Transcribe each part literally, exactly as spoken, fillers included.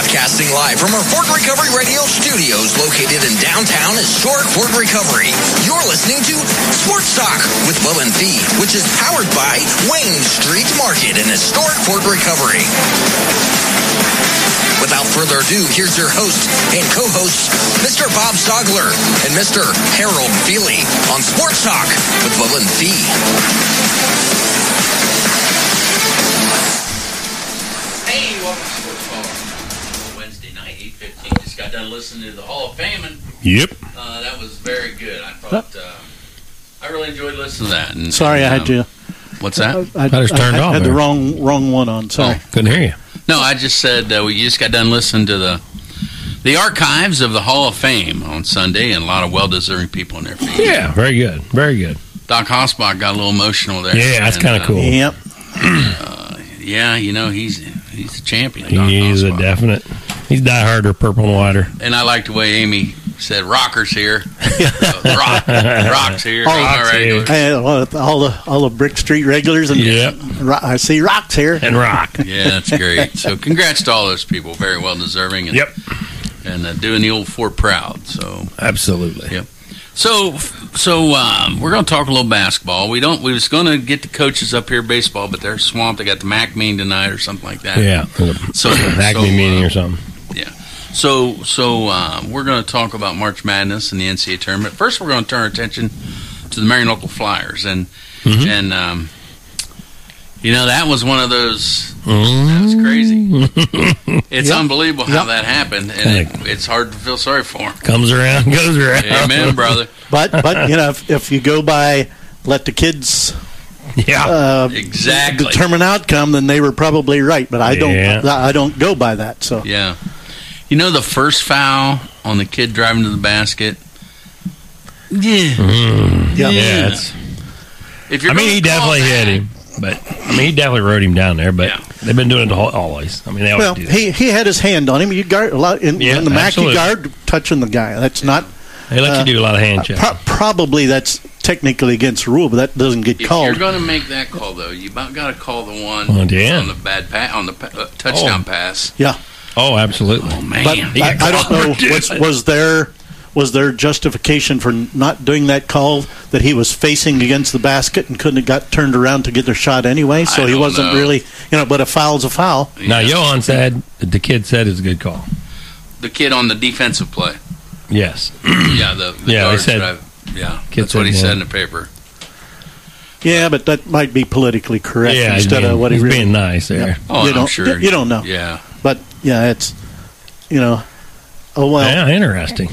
Broadcasting live from our Ford Recovery Radio studios located in downtown historic Ford Recovery. You're listening to Sports Talk with Will and Fee, which is powered by Wayne Street Market in historic Ford Recovery. Without further ado, here's your host and co-host, Mister Bob Stogler and Mister Harold Feely on Sports Talk with Will and Fee. Hey, welcome to Sports Talk. Wednesday night, eight fifteen. Just got done listening to the Hall of Fame, and yep, uh, that was very good. I thought uh, I really enjoyed listening to that. And, Sorry, and, I had um, to. What's that? I, I, I just turned I, off I had there. the wrong wrong one on. Sorry, Oh, couldn't hear you. No, I just said uh, we just got done listening to the the archives of the Hall of Fame on Sunday, and a lot of well-deserving people in there. Yeah, very good, very good. Doc Hosbach got a little emotional there. Yeah, that's and, kind of uh, cool. Yep. Uh, yeah, you know he's he's a champion. Doc He's a Hosbach. definite. He's dieharder, purple and whiter. And I like the way Amy said, "Rockers here, uh, rock, rocks here, Oh, all rocks right." here. Hey, all the all the, all the Brick Street regulars and Yep. ro- I see rocks here. And rock. Yeah, that's great. So, congrats to all those people, very well deserving. And, Yep, and uh, doing the old Fort proud. So, absolutely. Yep. So, so um, we're going to talk a little basketball. We don't. We was going to get the coaches up here baseball, but they're swamped. They got the M A C meeting tonight or something like that. Yeah, So, Acme so, meeting uh, or something. Yeah. So, so um, we're going to talk about March Madness and the N C double A tournament. First, we're going to turn our attention to the Marion Local Flyers, and Mhm. and um, you know that was one of those. Mm. That was crazy. It's Yep. unbelievable how Yep. that happened, and it, it's hard to feel sorry for him. Comes around, goes around. Amen, brother. But but you know if, if you go by let the kids Yeah, uh, Exactly. determine outcome, then they were probably right. But I Yeah. don't I don't go by that. So Yeah. You know the first foul on the kid driving to the basket. Yeah. Mm. Yeah. yeah. It's, If you're I mean, gonna he call definitely that- hit him, but I mean, he definitely rode him down there. But Yeah. they've been doing it al- always. I mean, they always well do that. he he had his hand on him. You guard a lot in, Yeah, in the M A C. You absolutely. guard touching the guy. That's not They let uh, you do a lot of hand checks. pro- probably that's technically against the rule, but that doesn't get If called. you're going to make that call, though, you about got to call the one Oh, yeah. on the bad pa- on the pa- uh, touchdown Oh. pass. yeah. Oh, absolutely. Oh man, But He I, got I don't know. clobbered, Was, dude. was there was there justification for not doing that call that he was facing against the basket and couldn't have got turned around to get their shot anyway? So I he don't wasn't know. really, you know. But a foul's a foul. Now, Yeah. Johan said, the kid said it's a good call. the kid on the defensive play. Yes. Yeah, the, the Yeah, they guard said- drive- yeah, kid that's what he said, said yeah. in the paper. Yeah, but that might be politically correct Yeah, he's instead being, of what he he's really. being nice there. Yeah. Oh, you I'm don't, sure. You don't know. Yeah, But yeah, it's you know. Oh well. Yeah, interesting.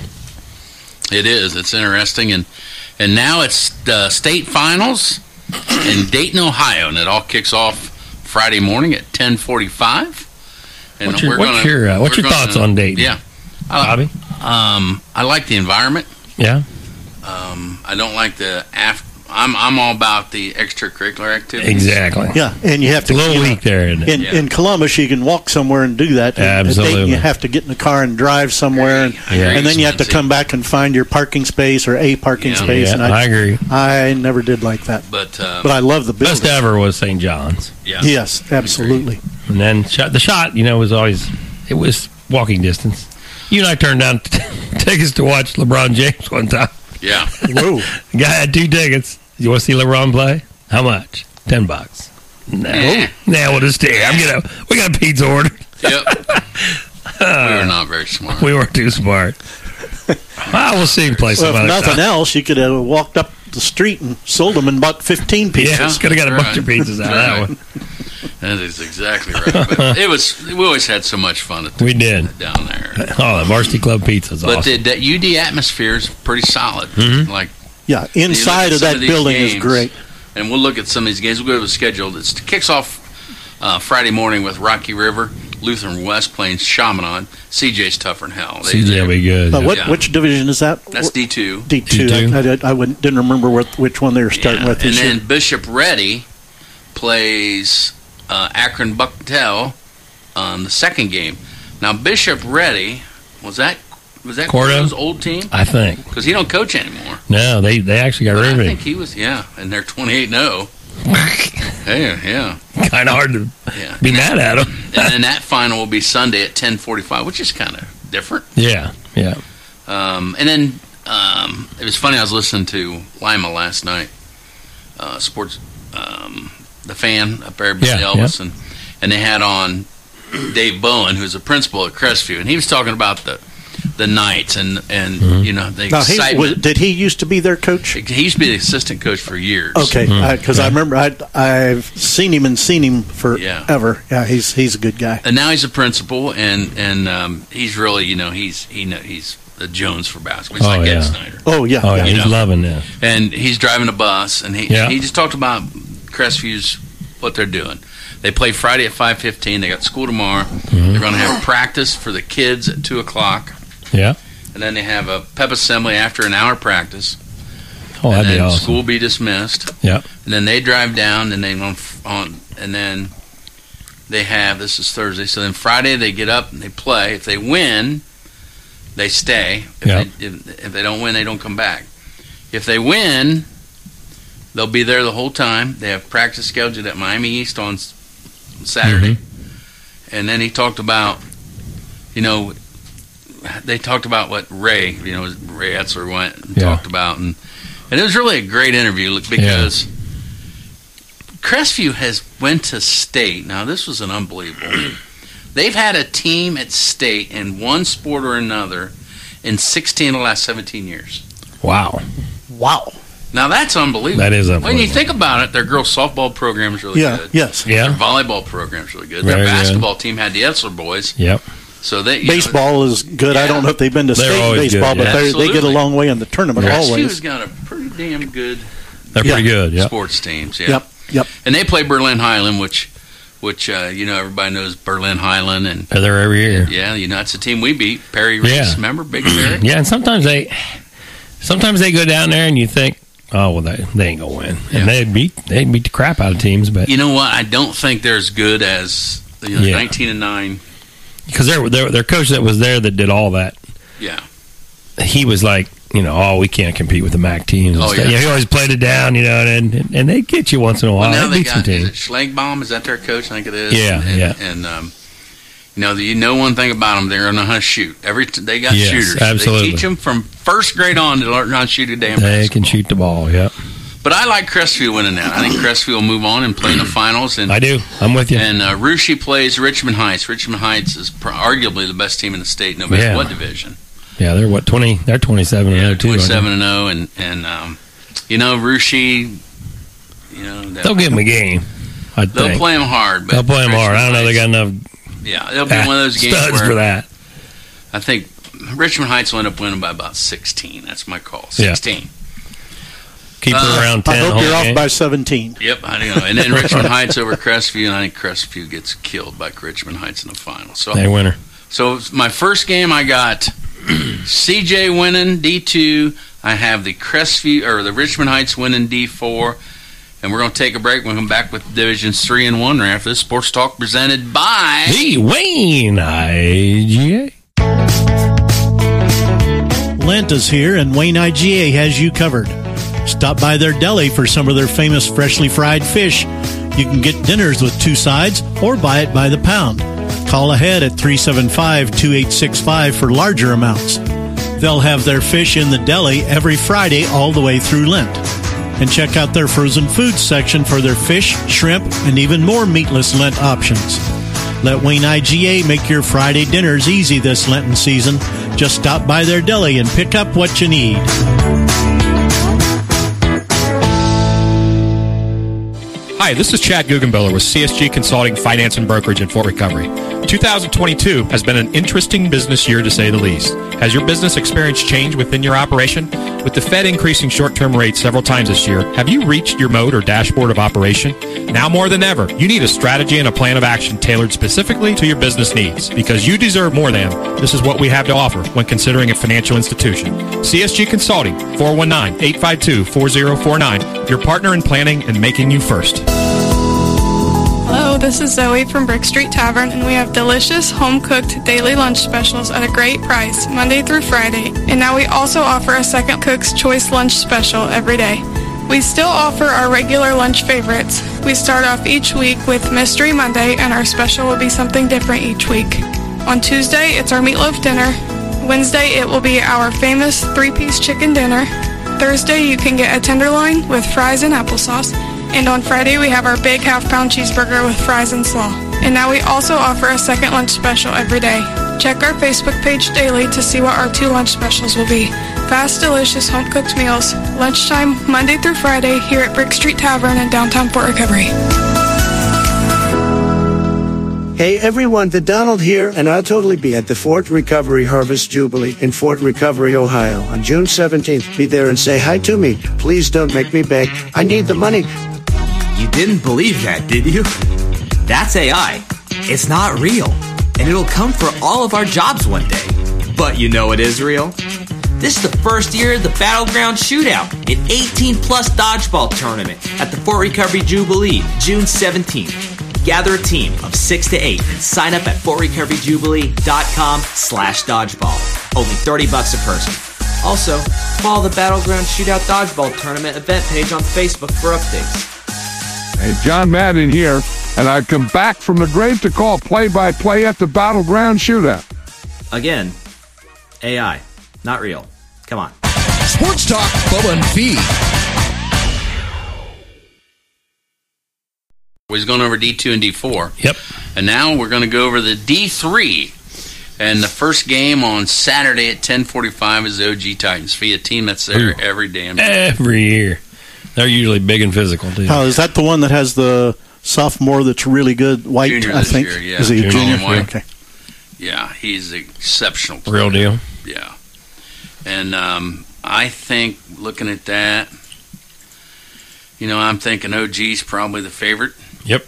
it is. It's interesting, and and now it's the state finals in Dayton, Ohio, and it all kicks off Friday morning at ten forty-five. And What's your- we're what's gonna- your, uh, what's we're your thoughts gonna- on Dayton? Yeah, I, Bobby? um, I like the environment. Yeah. Um, I don't like the af- I'm I'm all about the extracurricular activities. Exactly. Yeah, and you have It's a to. little you know, weak there, isn't it? In, Yeah. in Columbus, you can walk somewhere and do that. And at Dayton, Absolutely. you have to get in the car and drive somewhere, and, Very- very and then you have to expensive. come back and find your parking space or a parking Yeah. space. Yeah, and I I, agree. I never did like that, But, uh, but I love the building. Best ever was Saint John's. yeah. Yes, absolutely. And then shot, the shot, you know, was always, it was walking distance. You and I turned down tickets to watch LeBron James one time. Yeah. Whoa. The guy had two tickets. You want to see LeBron play? How much? Ten bucks. No. Eh. Now we'll just stay. I'm gonna. We got a pizza order. Yep. we were not very smart. We weren't too smart. Well, we'll see him play some Well, if other nothing time. else, you could have walked up the street and sold them and bought fifteen pieces. Yeah, could have got a bunch Right. of pizzas out of that one. That is exactly right. But it was. We always had so much fun at the, We did. down there. Oh, the Varsity Club pizza's But awesome. the, the U D atmosphere is pretty solid. Mhm. Like, Yeah, you look inside at of some that these building is games, great. And we'll look at some of these games. We'll go to the schedule. It's, it kicks off uh, Friday morning with Rocky River, Lutheran West playing Shamanon. C J's tougher than hell. They- C J will be good. But what Yeah. which division is that? That's D two. D two. D two. I, I, did- I wouldn't- didn't remember what, which one they were starting Yeah. with And this then year. Bishop Ready plays uh, Akron Bucktail on the second game. Now Bishop Ready was that was that Cordo? Cordo's old team? I think. Because he don't coach anymore. No, they they actually got But rid I of him. think he was yeah, and they're twenty eight and oh. Yeah, yeah. kind of hard to Yeah. be mad at them. And then that final will be Sunday at ten forty-five, which is kind of different. Yeah, yeah. Um, and then um, it was funny. I was listening to Lima last night, uh, sports, um, the fan up there, Billy Yeah, Elvis, yeah. and and they had on Dave Bowen, who's a principal at Crestview, and he was talking about the the Knights and and Mm-hmm. you know the Now, he, excitement. was, did he used to be their coach? He used to be the assistant coach for years. Okay, because I remember I'd, I've seen him and seen him forever. Yeah, yeah he's he's a good guy. And now he's a principal, and and um, he's really, you know, he's he know, he's the Jones for basketball. He's Oh, like yeah. Ed Snyder, Oh yeah, Oh, yeah, You he's know. loving this. and he's driving a bus, and he Yeah. he just talked about Crestview's what they're doing. They play Friday at five fifteen. They got school tomorrow. Mm-hmm. They're going to have practice for the kids at two o'clock, Yeah. and then they have a pep assembly after an hour practice. Oh, and that'd then be awesome. school be dismissed. Yeah. And then they drive down, and they on, on and then they have this is Thursday. So then Friday they get up and they play. If they win, they stay. If, Yeah. they, if, if they don't win, they don't come back. If they win, they'll be there the whole time. They have practice scheduled at Miami East on s- Saturday. Mm-hmm. And then he talked about, you know, they talked about what Ray, you know, Ray Etzler went and Yeah. talked about, and and it was really a great interview because Crestview has went to state. Now this was an unbelievable. They've had a team at state in one sport or another in sixteen of the last seventeen years. Wow. Wow. Now that's unbelievable. That is When you unbelievable. think about it, their girls softball program is really Yeah. good. Yes. Their Yeah. volleyball program is really good. Very Their good. basketball team had the Etzler boys, Yep. so they you know, Baseball is good. I Yeah. don't know if they've been to They're state always baseball, good, but yeah. they they get a Absolutely. long way in the tournament Crestview's always. got a pretty damn good They're Yeah. pretty good. Yeah. sports teams. Yeah. Yep. Yep. And they play Berlin Highland, which, which uh, you know, everybody knows Berlin Highland, and They're there every year. yeah, you know, it's a team we beat. Perry Reese, Yeah. remember Big Perry? Yeah, and sometimes they, sometimes they go down there and you think, oh well, they, they ain't gonna win, Yeah. and they beat they beat the crap out of teams, but You know what? I don't think they're as good as you know, Yeah. nineteen and nine. because their their their coach that was there that did all that, Yeah, he was like, you know, oh, we can't compete with the M A C teams. And Oh, stuff. yeah. He always played it down, you know, and and, and they get you once in a while. well, now they they beat some got is teams. it Schlagbaum? Is that their coach? I think it is. Yeah, and, yeah. And um, you know, you know one thing about them, they're going to know how to shoot. Every t- they got Yes, shooters. absolutely. They teach them from first grade on to learn how to shoot a damn They basketball. can shoot the ball. Yeah, But I like Crestview winning that. I think Crestview will move on and play in the finals. And I do. I'm with you. And uh, Rushi plays Richmond Heights. Richmond Heights is pr- arguably the best team in the state, no matter Yeah. what division. yeah, they're what twenty? They're twenty-seven and Yeah, oh too. aren't they? twenty-seven and oh, and and um, you know Rushi, you know that- They'll give them a game. I they'll think play them hard. But they'll play them hard. I don't know. They got enough Yeah, it'll be one of those games studs where for that. I think Richmond Heights will end up winning by about sixteen. That's my call. Yeah. Sixteen. Keep Uh, it around ten. I the hope whole you're off game. by seventeen. Yep, I do know. And then Richmond Heights over Crestview, and I think Crestview gets killed by Richmond Heights in the final. So They winner. So my first game, I got C J winning D two. I have the Crestview or the Richmond Heights winning D four, and we're going to take a break. We'll come back with divisions three and one right after this Sports Talk presented by The Wayne I G A. Lent is here, and Wayne I G A has you covered. Stop by their deli for some of their famous freshly fried fish. You can get dinners with two sides or buy it by the pound. Call ahead at three seven five, two eight six five for larger amounts. They'll have their fish in the deli every Friday all the way through Lent. And check out their frozen foods section for their fish, shrimp, and even more meatless Lent options. Let Wayne I G A make your Friday dinners easy this Lenten season. Just stop by their deli and pick up what you need. Hi, this is Chad Guggenbiller with C S G Consulting Finance and Brokerage in Fort Recovery. two thousand twenty-two has been an interesting business year to say the least. Has your business experienced change within your operation? With the Fed increasing short-term rates several times this year, have you reached your mode or dashboard of operation? Now more than ever, you need a strategy and a plan of action tailored specifically to your business needs. Because you deserve more than, this is what we have to offer when considering a financial institution. C S G Consulting, four one nine, eight five two, four zero four nine, your partner in planning and making you first. Hello, this is Zoe from Brick Street Tavern, and we have delicious home-cooked daily lunch specials at a great price, Monday through Friday. And now we also offer a second cook's choice lunch special every day. We still offer our regular lunch favorites. We start off each week with Mystery Monday, and our special will be something different each week. On Tuesday, it's our meatloaf dinner. Wednesday, it will be our famous three-piece chicken dinner. Thursday, you can get a tenderloin with fries and applesauce. And on Friday, we have our big half-pound cheeseburger with fries and slaw. And now we also offer a second lunch special every day. Check our Facebook page daily to see what our two lunch specials will be. Fast, delicious, home-cooked meals. Lunchtime, Monday through Friday, here at Brick Street Tavern in downtown Fort Recovery. Hey everyone, the Donald here, and I'll totally be at the Fort Recovery Harvest Jubilee in Fort Recovery, Ohio on June seventeenth. Be there and say hi to me. Please don't make me beg. I need the money. You didn't believe that, did you? That's A I. It's not real. And it'll come for all of our jobs one day. But you know it is real? This is the first year of the Battleground Shootout, an eighteen plus dodgeball tournament at the Fort Recovery Jubilee, June seventeenth. Gather a team of six to eight and sign up at fort recovery jubilee dot com slash dodgeball. Only thirty bucks a person. Also, follow the Battleground Shootout Dodgeball Tournament event page on Facebook for updates. Hey, John Madden here, and I've come back from the grave to call play-by-play at the Battleground Shootout. Again, A I, not real. Come on. Sports Talk, Bubba and Fee. We're going over D two and D four. Yep. And now we're going to go over the D three. And the first game on Saturday at ten forty-five is the O G Titans. Fee, a team that's there Ooh. every damn day. Every year. They're usually big and physical, too. Oh, is that the one that has the sophomore that's really good? White, Junior I this think. year, yeah. Is he a Junior junior? White. Okay. Yeah, he's exceptional player. Real deal. Yeah. And um, I think, looking at that, you know, I'm thinking O G's probably the favorite. Yep.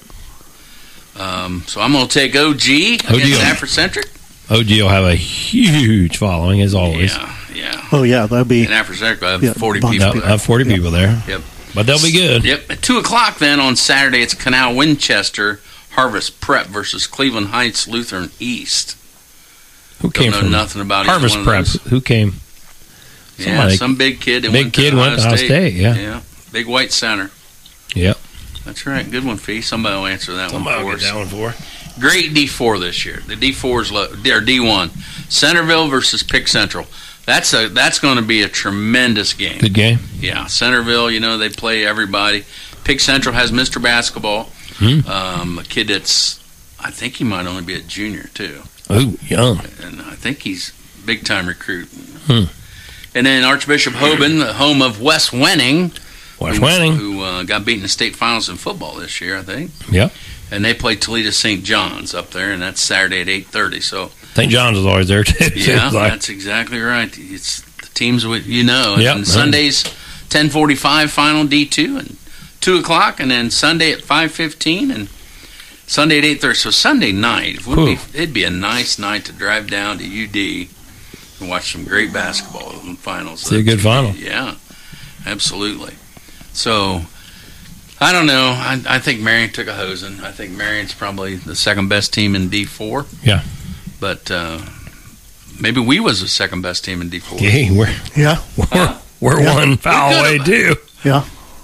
Um, so I'm going to take O G against O G will- Afrocentric. O G will have a huge following, as always. Yeah, yeah. Oh, yeah, that'll be. And Afrocentric will have Yeah, forty bunch of people They'll there. have forty people there. Yep. But they'll be good. Yep. At two o'clock then on Saturday, it's Canal Winchester Harvest Prep versus Cleveland Heights Lutheran East. Who Don't came know from nothing about either Harvest one of Prep? those. Who came? Yeah, Somebody- some big kid. That Big went kid to went to Ohio State, yeah. Yeah. Big white center. Yep. That's right. Good one, Fee. Somebody will answer that Somebody one will for get us. that one for. Great D four this year. The D four is low, or D one. Centerville versus Pick Central. That's a that's going to be a tremendous game. Good game. Yeah, Centerville. You know they play everybody. Pick Central has Mister Basketball, Hmm. um, a kid that's I think he might only be a junior too, Ooh, young. and I think he's big time recruit. Hmm. And then Archbishop Hoban, the home of Wes Wenning, Wes who, Wenning. who uh, got beaten in the state finals in football this year, I think. Yep. And they play Toledo Saint John's up there, and that's Saturday at eight thirty. So Saint John's is always there, too. yeah, Seems like. that's exactly right. It's the teams with you know. Yep. And Sundays ten forty-five final D two and two o'clock, and then Sunday at five fifteen and Sunday at eight thirty. So Sunday night would be it'd be a nice night to drive down to U D and watch some great basketball in the finals. See a good final. Yeah, absolutely. So I don't know. I, I think Marion took a hosing. I think Marion's probably the second best team in D four. Yeah. But uh, maybe we was the second best team in D four. Yeah, we're, Yeah. we're, we're Yeah. one foul We away, could've- too. Yeah.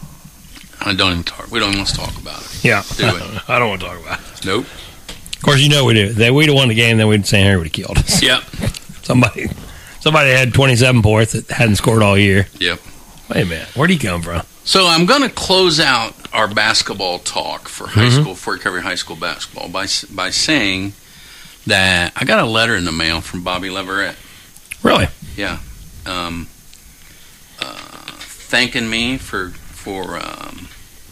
I don't even talk. We don't even want to talk about it. Yeah. Do it. I don't want to talk about it. Nope. Of course, you know we do. If we'd have won the game, then we'd Saint Henry would have killed us. Yep. Somebody somebody had twenty-seven points that hadn't scored all year. Yep. Wait a minute. Where'd he come from? So I'm going to close out our basketball talk for high Mhm. school, Fort Recovery High School basketball by by saying that I got a letter in the mail from Bobby Leverett. Really? Yeah. Um, uh, thanking me for for um,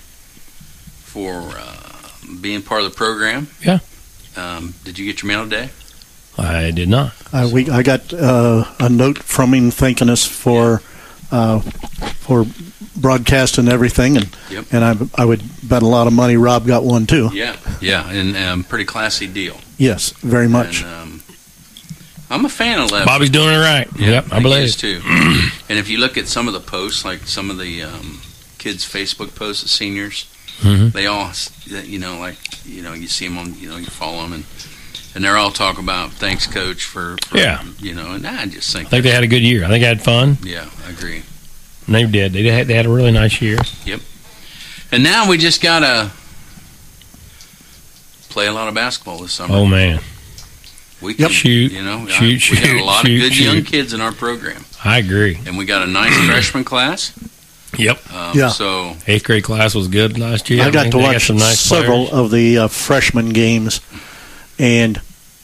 for uh, being part of the program. Yeah. Um, did you get your mail today? I did not. Uh, we I got uh, a note from him thanking us for uh, for broadcast and everything, and Yep. and I I would bet a lot of money Rob got one too. Yeah. Yeah, and um, pretty classy deal. Yes, very much. And, um, I'm a fan of Lev. Bobby's doing it right. Yeah, Yep, I he believe is it. too. And if you look at some of the posts, like some of the um, kids' Facebook posts, the seniors, Mhm. they all, you know, like you know, you see them on, you know, you follow them, and and they're all talking about thanks, coach, for, for Yeah. you know, and I just think, I think they had a good year. I think they had fun. yeah, I agree. They did. They had, they had a really nice year. Yep. And now we just got to play a lot of basketball this summer. Oh, man. We can, yep. Shoot, you know, shoot, we shoot, got a lot shoot, of good shoot. young kids in our program. I agree. And we got a nice freshman class. Yep. Um, yeah. So eighth grade class was good last year. I got I to watch watch some nice several players. of the uh, freshman games, and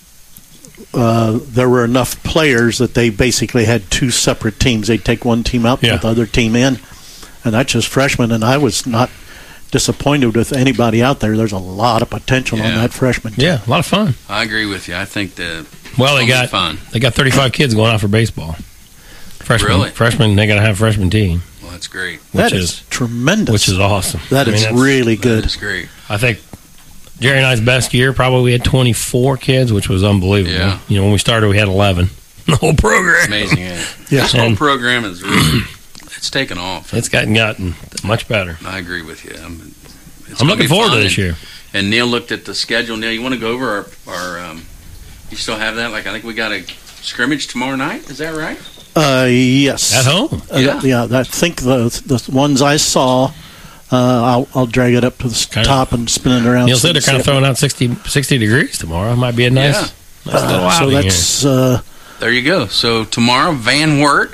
uh, there were enough players that they basically had two separate teams. They'd take one team out, Yeah. put the other team in, and that's just freshmen. And I was not disappointed with anybody out there. There's a lot of potential on Yeah. that freshman team. Yeah, a lot of fun. I agree with you. I think that Well, they it'll be got fun. they got thirty-five kids going out for baseball. Freshmen, Really? freshmen, they got to have a freshman team. Well, that's great. That which is, is tremendous. Which is awesome. That I mean, is that's- really good. That's great. I think Jerry and I's best year probably we had twenty-four kids, which was unbelievable. Yeah. You know, when we started, we had eleven. The whole program. Amazing. Yeah. Yeah. This whole And- program is really, it's taken off. It's gotten gotten much better. I agree with you. I'm, it's I'm gonna looking be forward fun. to this year. And Neil looked at the schedule. Neil, you want to go over our, our um, you still have that? Like, I think we got a scrimmage tomorrow night. Is that right? Uh, yes. At home. Uh, Yeah. yeah. I think the the ones I saw, uh, I'll, I'll drag it up to the Kind of- top and spin it around. Neil said they're kind of see- throwing out sixty, sixty degrees tomorrow. It might be a nice, Yeah. nice little Uh, so outing here. that's uh, There you go. So tomorrow, Van Wert,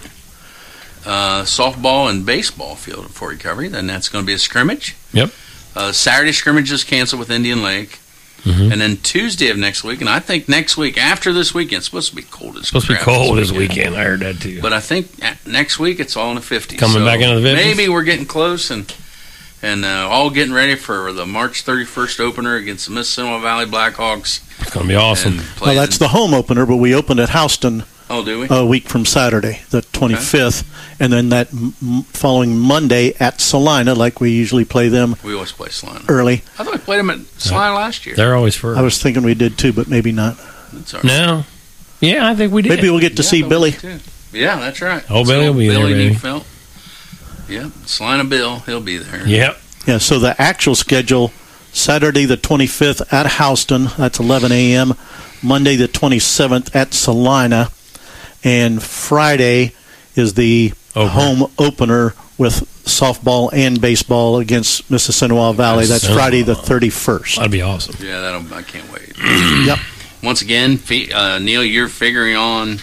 uh, softball and baseball field for recovery. Then that's going to be a scrimmage. Yep. Uh, Saturday scrimmage is canceled with Indian Lake. Mhm. And then Tuesday of next week, and I think next week, after this weekend, it's supposed to be cold as It's supposed to be crap cold this weekend. I heard that too. But I think uh, next week it's all in the fifties. Coming So back into the fifties? Maybe we're getting close and and uh, all getting ready for the March thirty-first opener against the Mississippi Valley Blackhawks. It's going to be awesome. And well, playing- that's the home opener, but we opened at Houston oh, do we? a week from Saturday, the twenty-fifth, and then that m- m- following Monday at Salina, like we usually play them we always play Salina. early. I thought we played them at Salina last year. They're always first. I was thinking we did too, but maybe not. That's all right. No. Yeah, I think we did. Maybe we'll get to Yeah, see I thought Billy. we did too. Yeah, that's right. Oh, Billy will be there, Billy baby. Neufeld. Yeah, Salina Bill, he'll be there. Yep. Yeah, so the actual schedule, Saturday the twenty-fifth at Houston, that's eleven a.m., Monday the twenty-seventh at Salina, and Friday is the Opener. home opener with softball and baseball against Mississinawa Valley. That's Mississinawa. Friday the thirty-first. That'd be awesome. Yeah, that'll, I can't wait. Yep. Once again, fi- uh, Neil, you're figuring on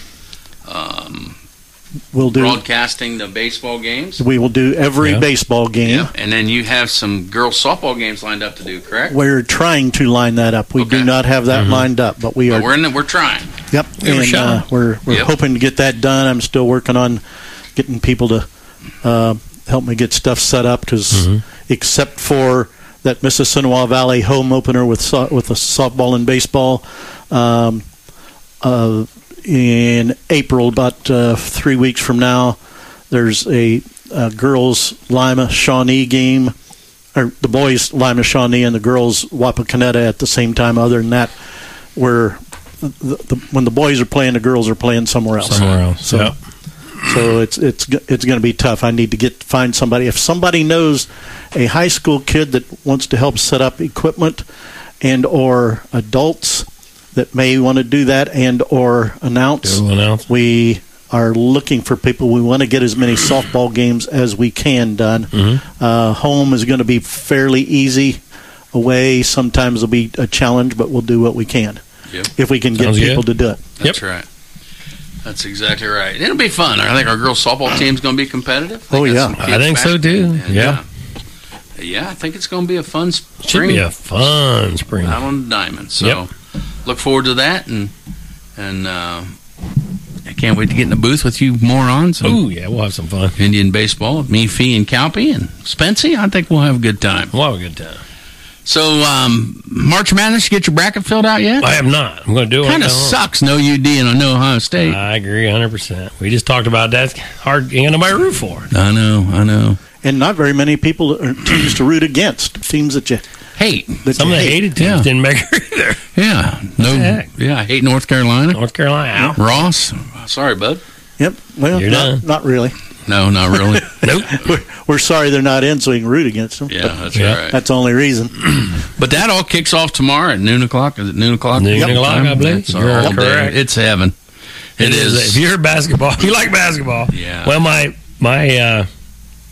um, We'll do. broadcasting the baseball games. We will do every Yeah. baseball game. Yeah, and then you have some girls softball games lined up to do, correct? We're trying to line that up. We Okay. do not have that lined up, but we But are. we're in the, we're trying. Yep, Give it a and shot. uh, we're we're Yep. hoping to get that done. I'm still working on getting people to uh, help me get stuff set up because, Mm-hmm. except for that Mississinawa Valley home opener with so- with the softball and baseball, um, uh, in April, about uh, three weeks from now, there's a, a girls Lima Shawnee game, or the boys Lima Shawnee and the girls Wapakoneta at the same time. Other than that, we're the, the, when the boys are playing, the girls are playing somewhere else. Somewhere else. So, Yep. so it's it's g- it's going to be tough. I need to get find somebody. If somebody knows a high school kid that wants to help set up equipment and or adults that may want to do that and or announce, Do announce. we are looking for people. We want to get as many softball games as we can done. Mm-hmm. Uh, home is going to be fairly easy. Away sometimes will be a challenge, but we'll do what we can Yep. if we can get Sounds people good. to do it. That's right. That's exactly right. It'll be fun. I think our girls softball team's going to be competitive. They Oh, got yeah. some I kids think back. so, too. And, Yeah. uh, yeah, I think it's going to be a fun s- Should spring be a fun spring. out on the diamond. So Yep. look forward to that, and and uh, I can't wait to get in the booth with you morons. and Oh, yeah, we'll have some fun. Indian baseball, me, Fee, and Calpy, and Spency. I think we'll have a good time. We'll have a good time. So, um, March Madness, you get your bracket filled out yet? I have not. I'm going to do it. Kind of now. sucks, no U D and no Ohio State. I agree one hundred percent. We just talked about that. It's hard. Ain't got nobody to root for. I know, I know. And not very many people or teams to root against. Teams that you Hate. that Some you of the hate. hated teams Yeah. didn't make it either. Yeah. No. heck? Yeah, I hate North Carolina. North Carolina out. Ross. Sorry, bud. Yep. Well, You're not, done. not really. No, not really. Nope. We're, we're sorry they're not in, so we can root against them. Yeah, but that's Yeah. right. that's the only reason. But that all kicks off tomorrow at noon o'clock. Is it noon o'clock? Noon Yep. o'clock, I believe. That's our You're all day. correct. It's heaven. It is. If you're basketball, if you like basketball. Yeah. Well, my my uh,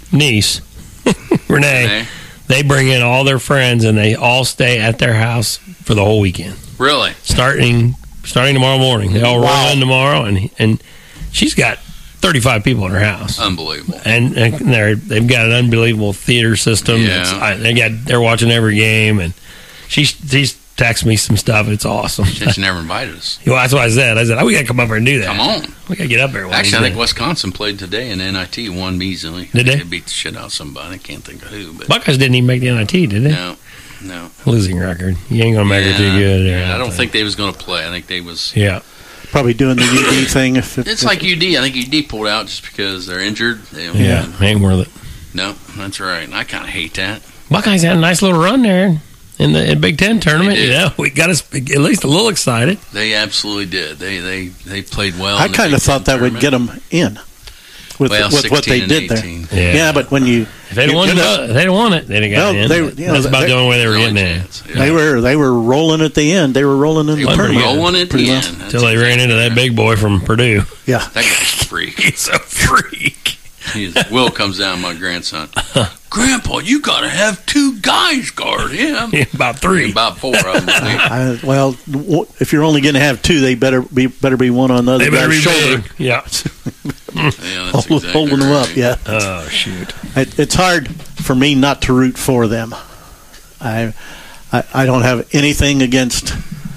niece, Renee, Renee. they bring in all their friends and they all stay at their house for the whole weekend. Really? Starting starting tomorrow morning. They all roll in tomorrow, and and she's got thirty-five people in her house. Unbelievable. And, and they're they've got an unbelievable theater system. Yeah. It's, I, they got they're watching every game, and she's she's texted me some stuff. It's awesome. She never invited us. Well, that's what I said. I said, oh, we got to come up here and do that. Come on. We got to get up there. Actually, I think Wisconsin played today in N I T, won easily. Did they? They beat the shit out of somebody. I can't think of who. But Buckeyes didn't even make the N I T, did they? No, no. Losing record. You ain't going to make yeah, it too good there. Yeah, I don't think they was going to play. I think they was. Yeah. Probably doing the U D thing. If it, It's if like U D. I think U D pulled out just because they're injured. They, Yeah, ain't worth it. No, that's right. And I kind of hate that. Buckeyes had a nice little run there in the in Big Ten tournament. They did. You know, we got us at least a little excited. They absolutely did. They they, they played well. I in the kind of Big Ten thought that would tournament. get them in with, Well, with what they sixteen did and there. eighteen. Yeah. Yeah, but when you If they'd you- won, you know, the, if they'd won it, they'd have got No, in. they- you know, That's about they- the only way they were No getting in. chance. Yeah. they were they were rolling at the end. They were rolling in They the were tournament. rolling at the Pretty well. end. That's Until they ran into that big boy from Purdue. Yeah, That guy's a freak. He's a freak. He's, Will comes down, my grandson. Grandpa, you got to have two guys guard him. About three. About four of them. I think. I, well, w- if you're only going to have two, they better be better be one on the other They better guy's be shoulder, big. Yeah. Yeah, that's Hold- exactly holding them right. up. Yeah, Oh, shoot. it, it's hard for me not to root for them. I, I I don't have anything against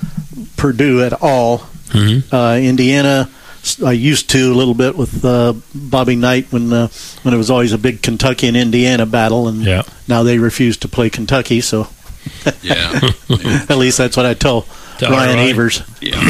Purdue at all. Mm-hmm. Uh, Indiana, I used to a little bit with uh, Bobby Knight when uh, when it was always a big Kentucky and Indiana battle, and Yeah. now they refuse to play Kentucky. So Yeah. yeah. at least that's what I tell Tell Ryan Ryan. Evers.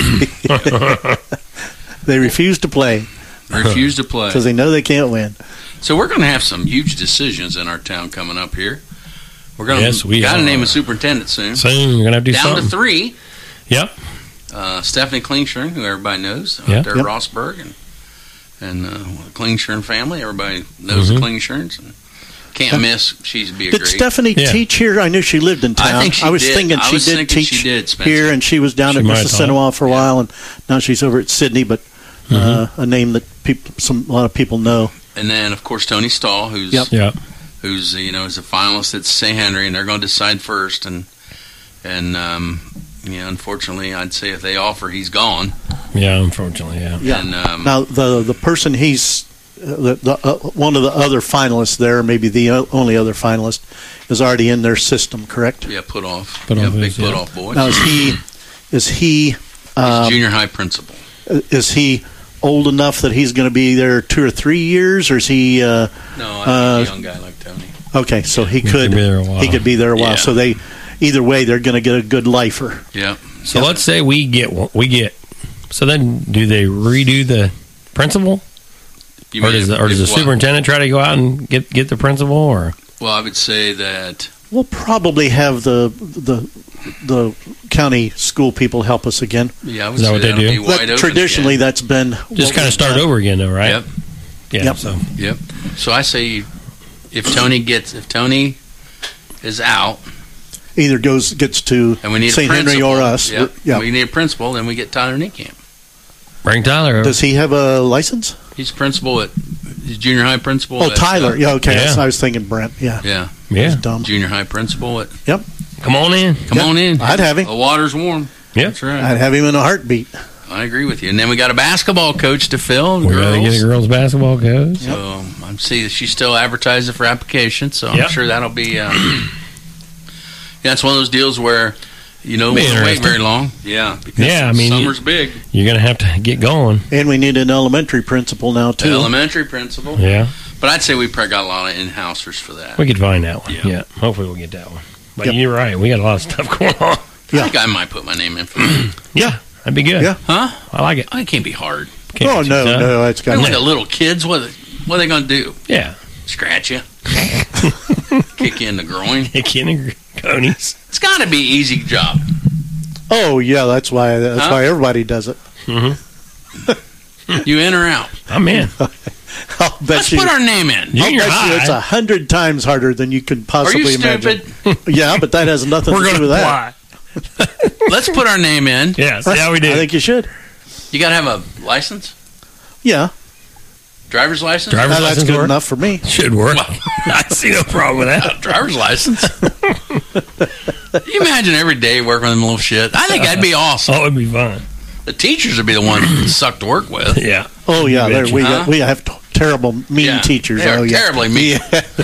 yeah. They refuse to play Refuse to play. because they know they can't win. So we're going to have some huge decisions in our town coming up here. We're going Yes, to we got to are. name a superintendent soon. Soon, we're going to have to do Down something. to three. Yep. Uh, Stephanie Klingshirn, who everybody knows, Yeah. out there Yep. at Rossburg, and and uh, the Klingshirn family. Everybody knows Mhm. the Klingshirns. And can't miss. She'd be a Did great. Stephanie Yeah. teach here? I knew she lived in town. I think she was did. thinking I she was did thinking teach she did, Spencer. here, and she was down She at might Mister have taught. Cinema for a Yeah. while, and now she's over at Sydney. But uh, a name that people, some a lot of people know. And then, of course, Tony Stahl, who's Yep. Yep. who's you know is a finalist at Saint Henry, and they're going to decide first. And and um, yeah, unfortunately, I'd say if they offer, he's gone. Yeah, unfortunately, yeah. Yeah. And um, Now the the person he's uh, the, the uh, one of the other finalists there, maybe the o- only other finalist, is already in their system. Correct? yeah, put off, Put yeah, off big is, yeah. put off boy. Now is he is he he's um, junior high principal. is he old enough that he's going to be there two or three years, or is he? Uh, No, I uh, think a young guy like Tony. okay, so he could could be there a while. he could be there a while. Yeah. So they either way they're going to get a good lifer. Yeah. So let's say we get one- we get. So then, do they redo the principal, You or mean does the, if- or does the if what? superintendent try to go out and get get the principal, or Well, I would say that We'll probably have the the the county school people help us again. yeah, I would Is that say what they that'll do? be wide That, open traditionally, again. that's been just what kind of we've start done. over again, though, right? Yep. Yeah. Yep. So Yep. So I say if Tony gets if Tony is out Either goes gets to and we need Saint a Henry principal, or us. Yep. Yeah. We need a principal, then we get Tyler Niekamp. bring Tyler over. Does he have a license? He's principal at he's junior high principal. Oh, at, Tyler. uh, Yeah. Okay. Yeah. I was thinking Brent. Yeah. yeah, Yeah. That's dumb. junior high principal at. Come on in. Come Yeah, on in. I'd have him. The water's warm. Yeah. That's right. I'd have him in a heartbeat. I agree with you. And then we got a basketball coach to fill. We got to get a Girls. girls basketball coach. So I'm see that she's still advertising for application. So I'm Yep. sure that'll be. Um, yeah, it's one of those deals where you know Be we won't wait interesting. very long. Yeah, because Yeah, I mean, summer's big. You're going to have to get going. And we need an elementary principal now The too. elementary principal. Yeah. But I'd say we probably got a lot of in-housers for that. We could find that one. Yeah. Yeah. Hopefully we'll get that one. But Yep. you're right. We got a lot of stuff going on. I think I might put my name in for that. Yeah. That'd be good. Yeah. Huh? I like it. Oh, it can't be hard. Can't Oh be no, too tough. no, it's got They're like the little kids. What are they, what are they going to do? Yeah. Scratch you? Kick you in the groin? Kenny Conies. It's got to be an easy job. Oh yeah, that's why that's Huh? why everybody does it. You in or out? I'm in. I'll bet Let's you. put our name in. I'll Junior bet you high. it's a hundred times harder than you could Are possibly you imagine. stupid? Yeah, but that has nothing We're to going do to with that. apply. Let's put our name in. Yeah. See how we do. I think you should. You got to have a license? Yeah. Driver's license? Driver's Now, that's license good work? enough for me. Should work. I see no problem with that. Driver's license. Can you imagine every day working with them little shit? I think that'd be awesome. Oh, it'd be fun. The teachers would be the ones that suck to work with. Yeah. Oh yeah, there, we Huh? got, we have t- terrible mean Yeah, teachers. they're oh yeah, terribly mean.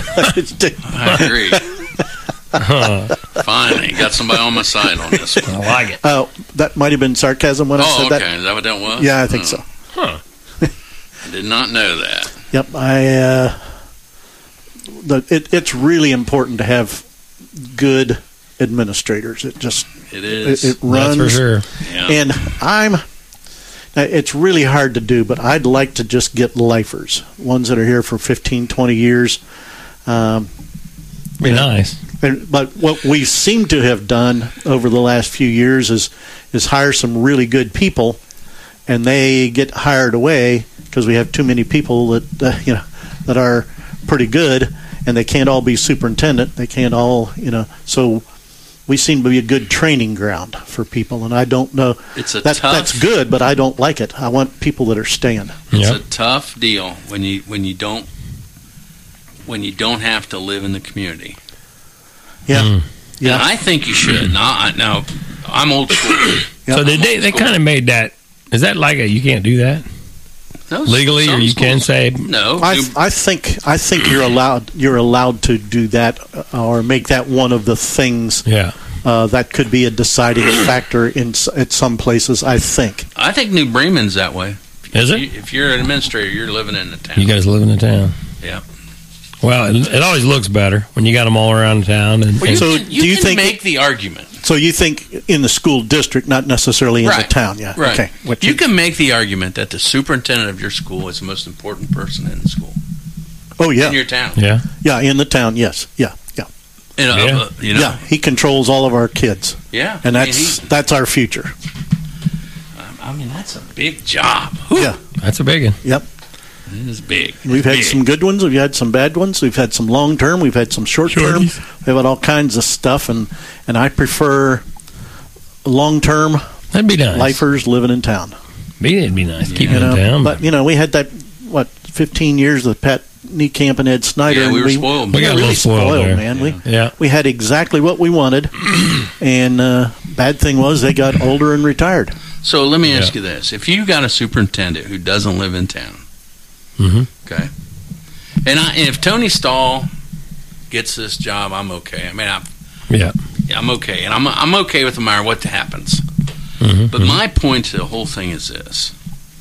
I agree. Huh. Finally, got somebody on my side on this one. I like it. Uh, that might have been sarcasm when I Oh, said okay. that. Is that what that was? Yeah, I think Oh. so. Huh. I did not know that. Yep, I. Uh, the, it, it's really important to have good administrators. It just It it, is. it runs. That's for sure. Yeah. And I'm. It's really hard to do, but I'd like to just get lifers, ones that are here for fifteen, twenty years. Um, Be nice. And, but what we seem to have done over the last few years is is hire some really good people, and they get hired away because we have too many people that uh, you know that are pretty good, and they can't all be superintendent. They can't all you know. So we seem to be a good training ground for people, and I don't know. It's a that, tough. That's good, but I don't like it. I want people that are staying. It's Yep. a tough deal when you when you don't when you don't have to live in the community. Yeah, Mm. yeah. And I think you should. Now, I, now I'm old school. Yeah. So did they, they kind of made that. Is that like a, you can't do that No, legally, some or you can schools- say, no. I, you- I think I think you're allowed you're allowed to do that uh, or make that one of the things yeah. uh, that could be a deciding factor in s- at some places. I think. I think New Bremen's that way. Is If, it? you, if you're an administrator, you're living in the town. You guys live in the town. Yeah. Well, it, it always looks better when you got them all around town. And, Well, you and- So can, you do you can think- make the argument. So you think in the school district, not necessarily in Right. the town? Yeah. Right. Okay. What You can make the argument that the superintendent of your school is the most important person in the school, Oh yeah. in your town. yeah. Yeah. In the town. Yes. Yeah. Yeah. You know, Yeah. uh, you know, Yeah. He controls all of our kids, yeah. and I mean, that's he- that's our future. I mean, that's a big job. Whew. Yeah. That's a big one. Yep. It is big. We've had Big. some good ones. We've had some bad ones. We've had some long term. We've had some short term. Shorties. We've had all kinds of stuff, and and I prefer long term That'd be nice. lifers living in town. Be, it'd be nice. Keep You them know, in town. but you know, we had that what fifteen years with Pat Niekamp and Ed Snyder. Yeah, and we were spoiled. We got a really little spoiled there. man. We yeah. we had exactly what we wanted, and uh, bad thing was they got older and retired. So let me ask Yeah. you this: if you got a superintendent who doesn't live in town, Mhm. okay, and I, if Tony Stahl gets this job, I'm okay. I mean, I'm, Yeah. I'm okay, and I'm I'm okay with no matter what happens. Mm-hmm. But my point to the whole thing is this: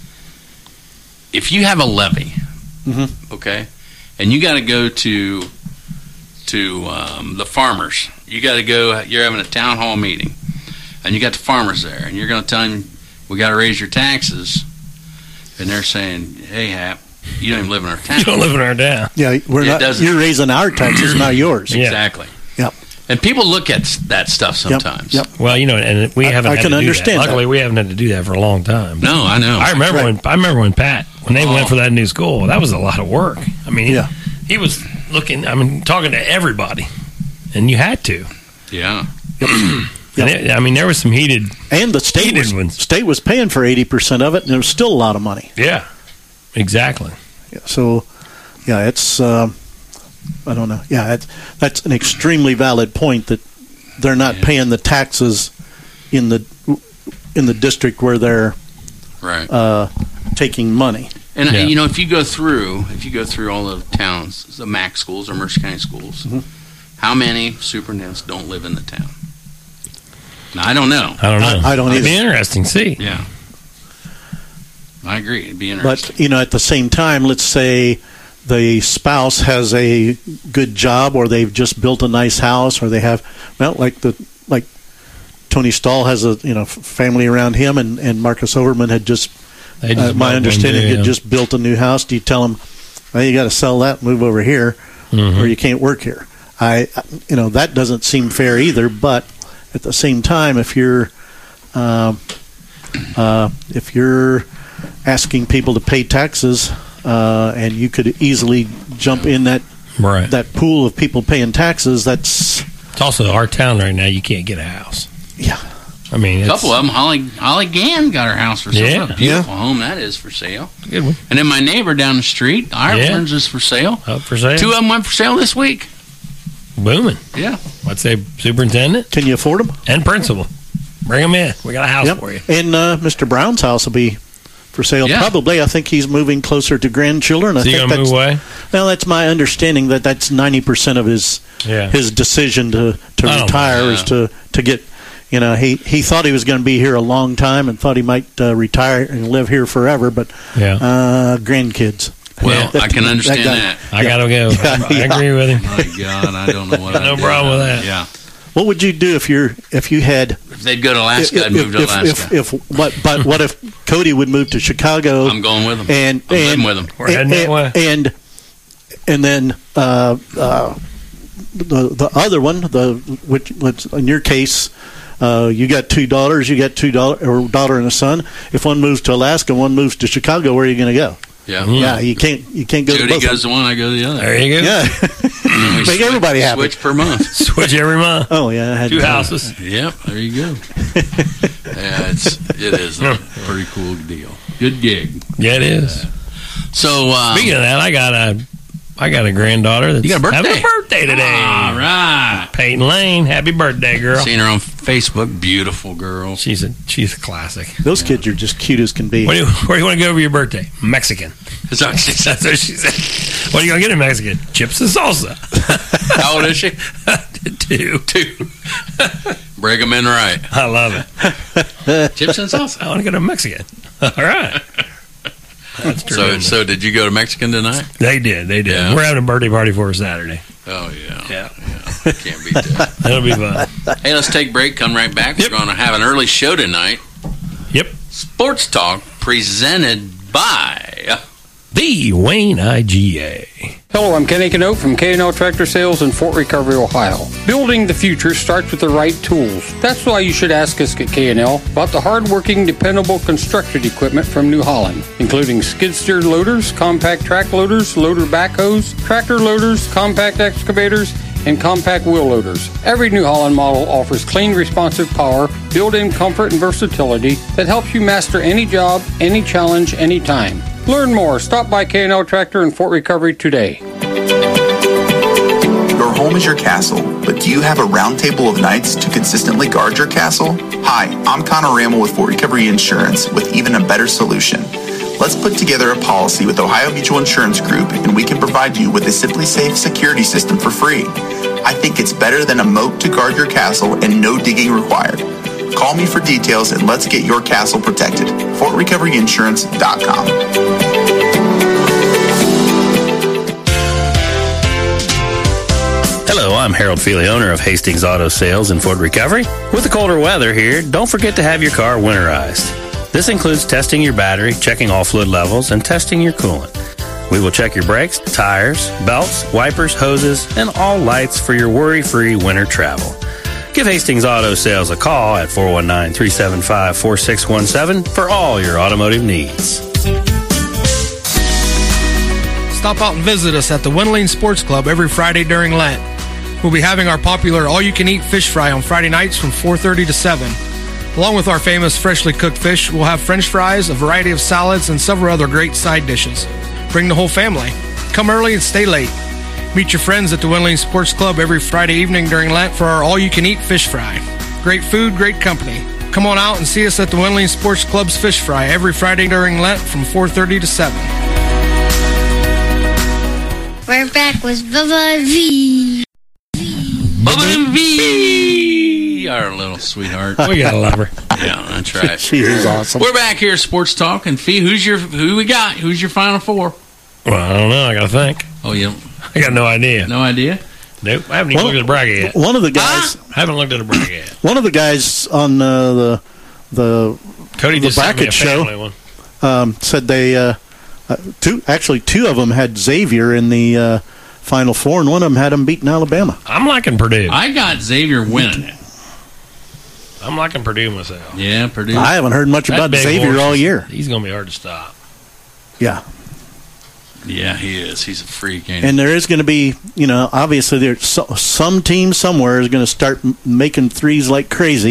if you have a levy, Mhm. okay, and you got to go to to um, the farmers, you got to go. You're having a town hall meeting, and you got the farmers there, and you're going to tell them we got to raise your taxes, and they're saying, "Hey, Hap, you don't even live in our town." You don't live in our town. Yeah, we're It not. doesn't- You're raising our taxes, not yours. Yeah. Exactly. Yep. And people look at s- that stuff Yep. sometimes. Yep. Well, you know, and we I- haven't I had can to do understand that. that. Luckily, we haven't had to do that for a long time. No, I know. I remember Right. when I remember when Pat when they Oh. went for that new school. That was a lot of work. I mean, he, Yeah. he was looking. I mean, talking to everybody, and you had to. yeah. And it, I mean, there was some heated. And the state Heated was, ones. state was paying for eighty percent of it, and it was still a lot of money. Yeah, exactly. Yeah, so, yeah, it's um, I don't know. Yeah, it's, that's an extremely valid point that they're not Yeah. paying the taxes in the in the district where they're Right. uh, taking money. And Yeah. you know, if you go through, if you go through all the towns, the M A C schools or Mercer County schools, Mhm. how many superintendents don't live in the town? Now, I don't know. I don't know. I- I don't It'd be either. interesting. to See. Yeah, I agree. It'd be interesting. But you know, at the same time, let's say the spouse has a good job, or they've just built a nice house, or they have well, like the like Tony Stahl has a you know f- family around him, and, and Marcus Overman had just, They just uh, my bought one understanding, too, had yeah. just built a new house. Do you tell them, well, you got to sell that, and move over here, Mhm. or you can't work here? I, you know, that doesn't seem fair either. But at the same time, if you're, um, uh, if you're asking people to pay taxes, uh, and you could easily jump in that Right. that pool of people paying taxes, that's It's also our town right now. You can't get a house. yeah, I mean, A it's, couple of them. Holly Holly Gann got her house for sale. Yeah. What a beautiful home that is for sale. good one. And then my neighbor down the street, Ireland's is for sale. Up for sale. Two of them went for sale this week. Booming. Yeah. I'd say superintendent Can you afford them? and principal. Bring them in. We got a house for you. And uh, Mister Brown's house will be for sale. Yeah. Probably. I think he's moving closer to grandchildren. I Is he think going to that's, move away? Well, that's my understanding that that's ninety percent of his Yeah. his decision to, to I don't retire know. is to, to get, you know, he, he thought he was going to be here a long time and thought he might uh, retire and live here forever, but Yeah. uh, grandkids. Well, Yeah. I can understand That that. guy- I got to go. Yeah, I yeah. agree with him. My God, I don't know what I'd No do. problem with that. Yeah. What would you do if you're if you had If they'd go to Alaska, I'd if, move to if, Alaska. if, if what but what if Cody would move to Chicago? I'm going with them. and I'm and living with them. We're heading that and, way. and and then uh, uh, the the other one, the which, which in your case, uh, you got two daughters. You got two daughter or daughter and a son. If one moves to Alaska, one moves to Chicago. Where are you going to go? Yeah. Yeah, you can't you can't go to Judy both. goes to one, I go to the other. There you go. Yeah, And we make switch- everybody happy. Switch per month. Switch every month. Oh yeah, I had Two to- houses. Yep, there you go. Yeah, it's it is a pretty cool deal. Good gig. Yeah, it is. So um, Speaking of that, I got a, I got a granddaughter that's You got a birthday? having a birthday today. all right. Peyton Lane, happy birthday, girl. Seen her on Facebook. Beautiful girl. She's a she's a classic. Those kids are just cute as can be. Where do you, where do you want to go for your birthday? Mexican. That's what she said. That's what she said. What are you gonna get in Mexican? Chips and salsa. How old is she? Two. Two. Break them in right. I love it. Chips and salsa. I want to go to Mexican. All right. That's So, tremendous. so did you go to Mexican tonight? They did. They did. Yeah. We're having a birthday party for her Saturday. Oh yeah. Yeah. yeah. Can't beat that. That'll be fun. Hey, let's take a break. Come right back. Yep. We're going to have an early show tonight. Yep. Sports Talk presented by The Wayne I G A. Hello, I'm Kenny Canote from K and L Tractor Sales in Fort Recovery, Ohio. Building the future starts with the right tools. That's why you should ask us at K and L about the hard-working, dependable construction equipment from New Holland, including skid-steer loaders, compact track loaders, loader backhoes, tractor loaders, compact excavators, and compact wheel loaders. Every New Holland model offers clean, responsive power, built-in comfort and versatility that helps you master any job, any challenge, anytime. Learn more. Stop by K and L Tractor in Fort Recovery today. Your home is your castle, but do you have a round table of knights to consistently guard your castle? Hi, I'm Connor Rammel with Fort Recovery Insurance with even a better solution. Let's put together a policy with Ohio Mutual Insurance Group, and we can provide you with a Simply Safe security system for free. I think it's better than a moat to guard your castle and no digging required. Call me for details and let's get your castle protected. Fort Recovery Insurance dot com. Hello, I'm Harold Feely, owner of Hastings Auto Sales in Fort Recovery. With the colder weather here, don't forget to have your car winterized. This includes testing your battery, checking all fluid levels, and testing your coolant. We will check your brakes, tires, belts, wipers, hoses, and all lights for your worry-free winter travel. Give Hastings Auto Sales a call at four one nine, three seven five, four six one seven for all your automotive needs. Stop out and visit us at the Wendling Sports Club every Friday during Lent. We'll be having our popular all-you-can-eat fish fry on Friday nights from four thirty to seven. Along with our famous freshly cooked fish, we'll have french fries, a variety of salads, and several other great side dishes. Bring the whole family. Come early and stay late. Meet your friends at the Wendling Sports Club every Friday evening during Lent for our all-you-can-eat fish fry. Great food, great company. Come on out and see us at the Wendling Sports Club's fish fry every Friday during Lent from four thirty to seven. We're back with Bubba V. Bubba and V, our little sweetheart. We gotta love her. Yeah, that's right. She is awesome. We're back here, at Sports Talk, and Fee, who's your who we got? Who's your Final Four? Well, I don't know. I gotta think. Oh, you I got no idea. no idea? Nope. I haven't even One- looked at the bracket yet. One of the guys, I haven't looked at the bracket yet. one of the guys on uh, the the Cody the just sent me bracket a show family one. um, said they uh, uh, two actually two of them had Xavier in the uh, Final Four, and one of them had them beating Alabama. I'm liking Purdue. I got Xavier winning it. I'm liking Purdue myself. Yeah, Purdue. I haven't heard much That about big Xavier horse all is- year. He's gonna be hard to stop. Yeah, Yeah, he is. He's a freak. Ain't he? and there is going to be, you know, obviously there's so, some team somewhere is going to start m- making threes like crazy.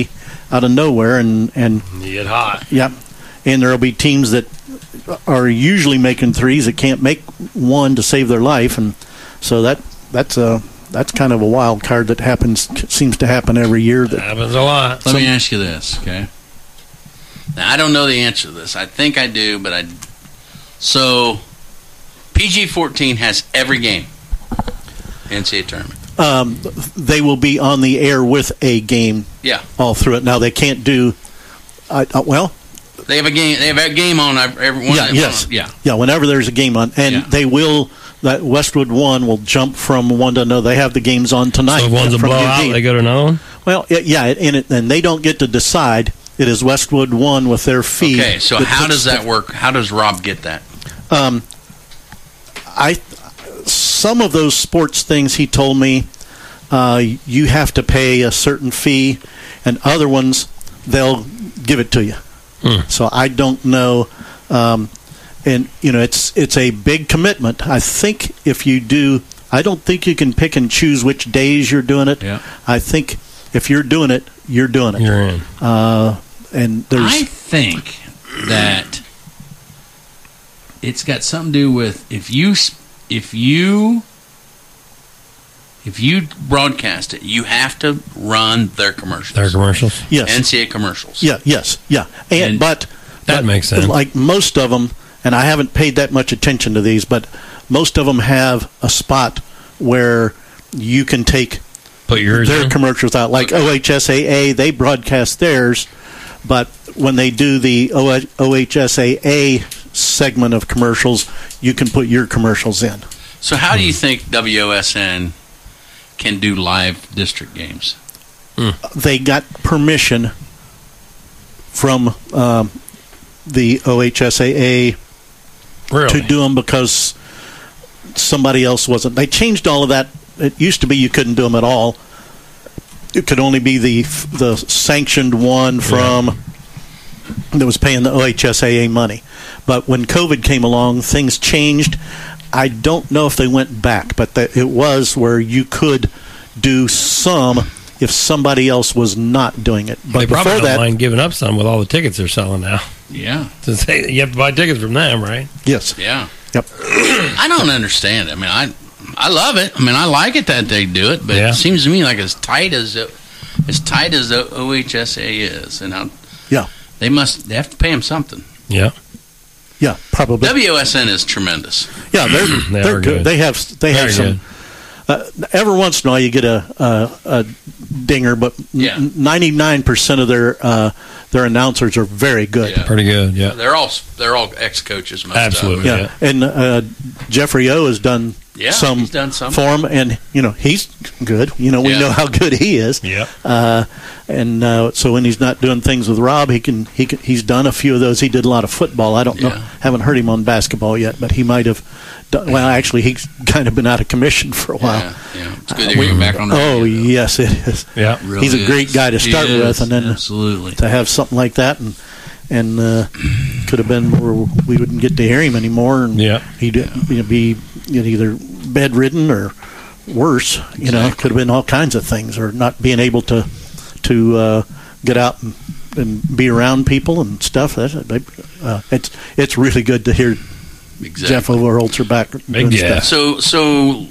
out of nowhere, and and you get hot. Yeah, and there'll be teams that are usually making threes that can't make one to save their life, and so that that's a that's kind of a wild card that happens seems to happen every year. That happens a lot. Let me ask you this, okay? Now I don't know the answer to this. I think I do, but I so P G fourteen has every game N C double A tournament. Um, they will be on the air with a game. Yeah. All through it. Now they can't do. Uh, uh, well. They have a game. They have a game on every one. Yeah. Yes. Yeah. Yeah. Whenever there's a game on, and Yeah. they will. That Westwood one will jump from one to another. They have the games on tonight. So if one's a from blowout, U D. they go to another one? Well, yeah, yeah, and, it, and they don't get to decide. It is Westwood one with their feed. Okay, so how does that work? How does Rob get that? Um, I some of those sports things he told me, uh, you have to pay a certain fee, and other ones they'll give it to you. Hmm. So I don't know. Um, And, you know, it's it's a big commitment. I think if you do, I don't think you can pick and choose which days you're doing it. Yeah. I think if you're doing it, you're doing it. You're in. Uh, and there's. I think that it's got something to do with if you if you if you broadcast it, you have to run their commercials. Their commercials? Yes. N C double A commercials. Yeah, yes, yeah. And, And but that but makes sense. Like most of them, and I haven't paid that much attention to these, but most of them have a spot where you can take Put yours their in? commercials out. Like O H S A A, they broadcast theirs, but when they do the O H S A A segment of commercials, you can put your commercials in. So how do you think W O S N can do live district games? They got permission from um, the O H S A A Really? to do them because somebody else wasn't. They changed all of that. It used to be you couldn't do them at all. It could only be the the sanctioned one from yeah. that was paying the O H S A A money. But when COVID came along, things changed. I don't know if they went back, but the, it was where you could do some if somebody else was not doing it. But they probably before don't that, mind giving up some with all the tickets they're selling now. Yeah. Since they, you have to buy tickets from them, right? Yes. Yeah. Yep. I don't understand it. I mean, I I love it. I mean, I like it that they do it, but Yeah. it seems to me like as tight as it, as tight as the O H S A is, and how Yeah. they must they have to pay them something. Yeah. Yeah, probably. W O S N is tremendous. Yeah, they're They they're are good. good. They have they have Very some. Uh, every once in a while, you get a a, a dinger, but Yeah. ninety-nine percent of their uh, their announcers are very good. Yeah. Pretty good, yeah. They're all they're all ex coaches. Absolutely. Yeah, and uh, Jeffrey O has done Yeah, some he's done some. for him, and you know he's good. You know we Yeah. know how good he is. Yep. Uh, and uh, so when he's not doing things with Rob, he can he can, he's done a few of those. He did a lot of football. I don't know, Yeah. haven't heard him on basketball yet, but he might have. Done, well, actually, he's kind of been out of commission for a while. Yeah, yeah. It's good to hear him back on the Oh radio, though. yes, it is. Yeah. Really he's a great is. guy to He start is, with, and then absolutely. to have something like that, and and uh, could have been where we wouldn't get to hear him anymore, and Yeah. he'd you know, be you know, either bedridden or worse. You know, could have been all kinds of things, or not being able to to uh, get out and, and be around people and stuff. That's uh, it's it's really good to hear Exactly. Jeff Overholtzer back. doing yeah. stuff. So so,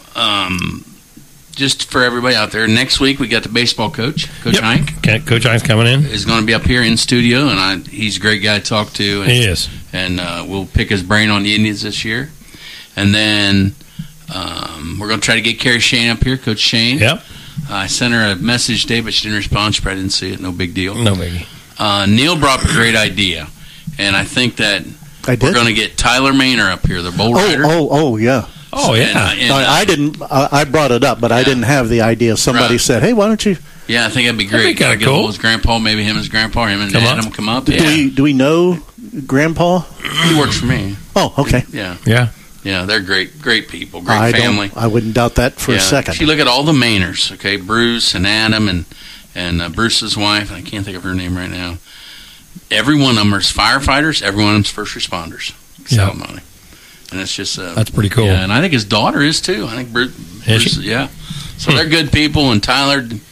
um, just for everybody out there, next week we got the baseball coach, Coach Yep. Heinck, Okay, Coach Hines coming in. is going to be up here in studio, and I he's a great guy to talk to. And, He is. and uh, we'll pick his brain on the Indians this year, and then um, we're going to try to get Carrie Shane up here, Coach Shane. Yep. Uh, I sent her a message today, but she didn't respond. She probably didn't see it. No big deal. No biggie. Uh, Neil brought up a great idea, and I think that I did. we're going to get Tyler Maynor up here, the bull Oh, rider. oh, oh, yeah. Oh, yeah. And, uh, and, uh, I, I didn't. I, I brought it up, but I Yeah. didn't have the idea. Somebody Right. said, "Hey, why don't you?" Yeah, I think that'd be That'd great. be kinda Gotta get cool. hold of his grandpa, maybe him and his grandpa, him and Come Adam up. come up. Do Yeah. we do we know Grandpa? He works for me. Oh, okay. Yeah, Yeah. yeah, they're great, great people, great I family. don't. I wouldn't doubt that for yeah. a second. If you look at all the Mainers, okay, Bruce and Adam and and uh, Bruce's wife, I can't think of her name right now. Every one of them is firefighters. Every one of them's first responders. Yeah. Ceremony. And it's just uh, That's pretty cool. Yeah, and I think his daughter is too. I think Bruce. Is Bruce she? yeah. So Hmm. they're good people, and Tyler.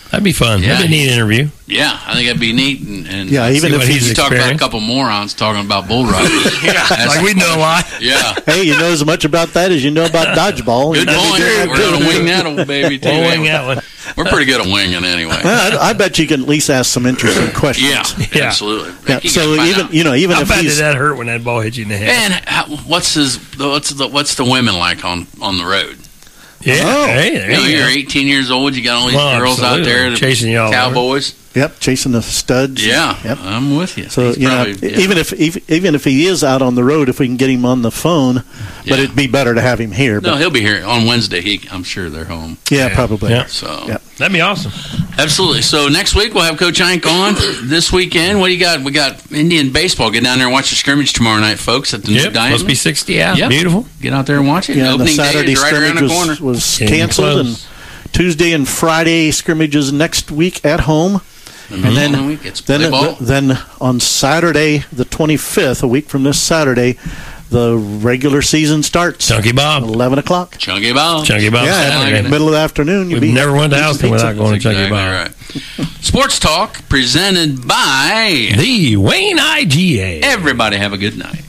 That'd be fun. Yeah. That'd be a neat interview. Yeah, I think that'd be neat. And, and Yeah, even if he's he's talking about a experienced. couple morons talking about bull riding. Yeah, like we know a lot. Yeah. Hey, you know as much about that as you know about dodgeball. Good You point. know, We're going to wing that old baby, too. We'll wing that one. We're pretty good at winging anyway. Well, I, I bet you can at least ask some interesting questions. Yeah, Yeah. absolutely. Yeah, You so gotta find even out. you know even How if bad did he's that hurt when that ball hit you in the head? And how, what's his what's the what's the women like on, on the road? Yeah. Oh. Hey, there You know, you you're go. eighteen years old. You got all these Well, girls out absolutely. there, the Chasing you all over. cowboys. yep chasing the studs. Yeah, Yep. I'm with you. So He's you know, probably- yeah. even if even even if he is out on the road, if we can get him on the phone, Yeah. but it'd be better to have him here. no, But he'll be here on Wednesday. He, I'm sure they're home. yeah, probably. Yeah. So Yeah. That'd be awesome. absolutely. So next week we'll have Coach Hank on. This weekend, what do you got? We got Indian baseball. Get down there and watch the scrimmage tomorrow night, folks, at the new Yep. Diamond. Supposed to be sixty out. Yep. Beautiful. Get out there and watch it. Yeah, and the Opening Saturday day is right around scrimmage the corner. was, was Getting canceled, close. and Tuesday and Friday scrimmages next week at home. And And then, then week it's then, play ball. then on Saturday, the twenty-fifth, a week from this Saturday, the regular season starts. Chunky Bob. eleven o'clock. Chunky Bob. Chunky Bob. Yeah, Saturday. in the middle of the afternoon. You'll We've be never went to Houston without going to Chunky Exactly Bob. right. Sports Talk presented by The Wayne I G A. Everybody have a good night.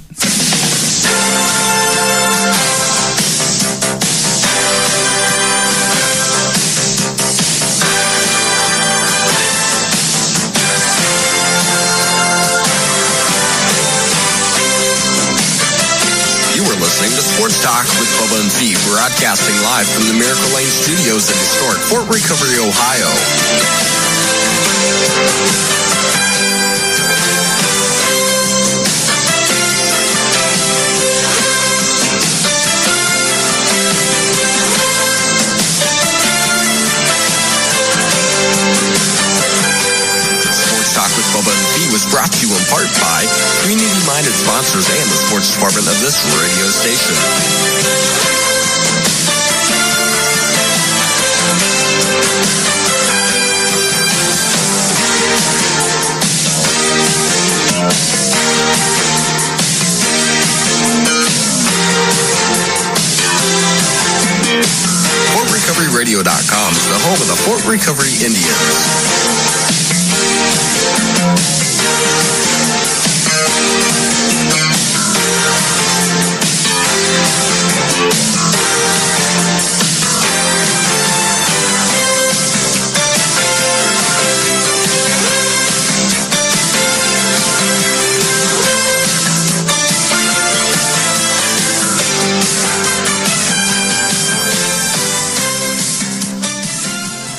You were listening to Sports Talk with Bubba and Fee, broadcasting live from the Miracle Lane Studios in historic Fort Recovery, Ohio. Sports Talk with Bubba and Fee was brought to you in part by community-minded sponsors and the sports department of this radio station. Fort Recovery Radio dot com is the home of the Fort Recovery Indians.